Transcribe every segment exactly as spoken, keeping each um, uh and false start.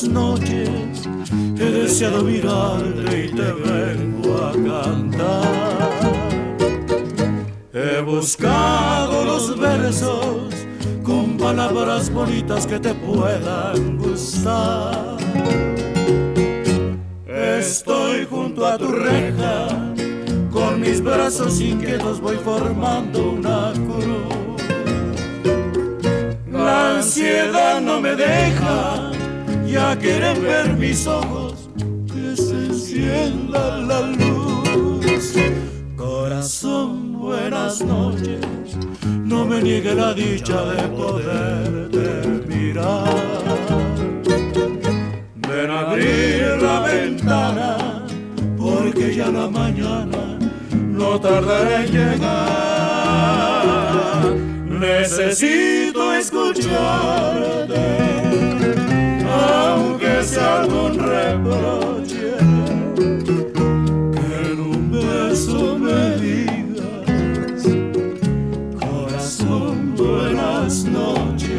buenas noches, he deseado mirarte y te vengo a cantar. He buscado los versos con palabras bonitas que te puedan gustar. Estoy junto a tu reja, con mis brazos inquietos voy formando una cruz. La ansiedad no me deja, ya quieren ver mis ojos, que se encienda la luz. Corazón, buenas noches, no me niegue la dicha de poderte mirar. Ven a abrir la ventana, porque ya la mañana no tardaré en llegar. Necesito escucharte, aunque sea algún reproche, que en un beso me digas, corazón, buenas noches.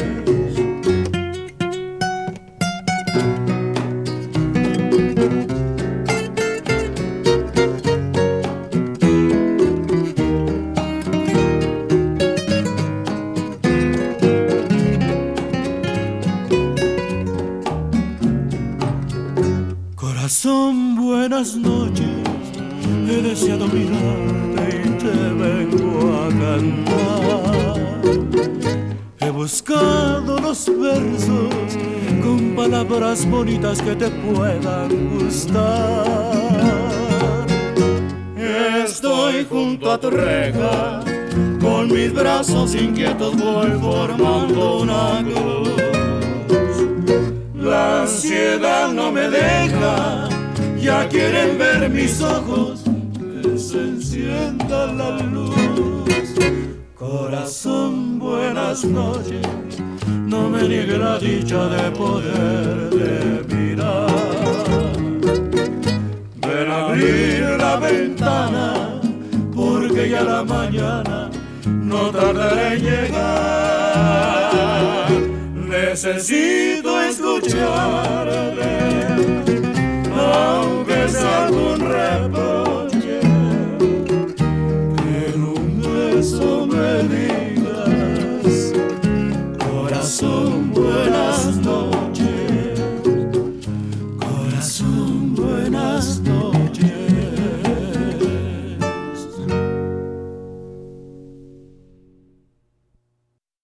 Corazón, buenas noches, he deseado mirarte y te vengo a cantar. He buscado los versos con palabras bonitas que te puedan gustar. Estoy junto a tu reja, con mis brazos inquietos voy formando una cruz. La ansiedad no me deja, ya quieren ver mis ojos, que se encienda la luz. Corazón, buenas noches, no me niegue la dicha de poderte mirar. Ven a abrir la ventana, porque ya la mañana no tardaré en llegar. Necesito escucharte, aunque sea algún reproche, que en un beso me digas, corazón, buenas noches, corazón, buenas noches.